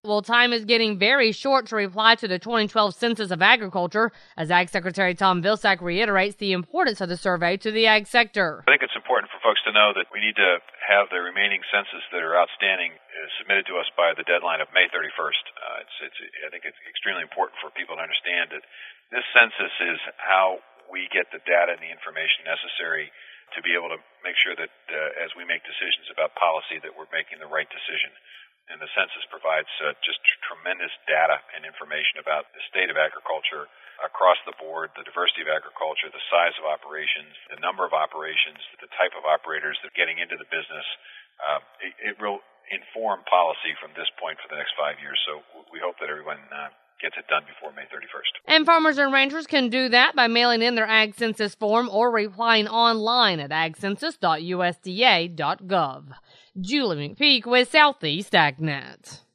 Well, time is getting very short to reply to the 2012 Census of Agriculture, as Ag Secretary Tom Vilsack reiterates the importance of the survey to the ag sector. I think it's important for folks to know that we need to have the remaining census that are outstanding submitted to us by the deadline of May 31st. I think it's extremely important for people to understand that this census is how we get the data and the information necessary to be able to make sure that as we make decisions about policy that we're making the right decision. And the census provides just tremendous data and information about the state of agriculture across the board, the diversity of agriculture, the size of operations, the number of operations, the type of operators that are getting into the business. It will inform policy from this point for the next 5 years. So we hope that everyone gets it done before May 31st. And farmers and ranchers can do that by mailing in their Ag Census form or replying online at agcensus.usda.gov. Julie McPeak with Southeast AgNet.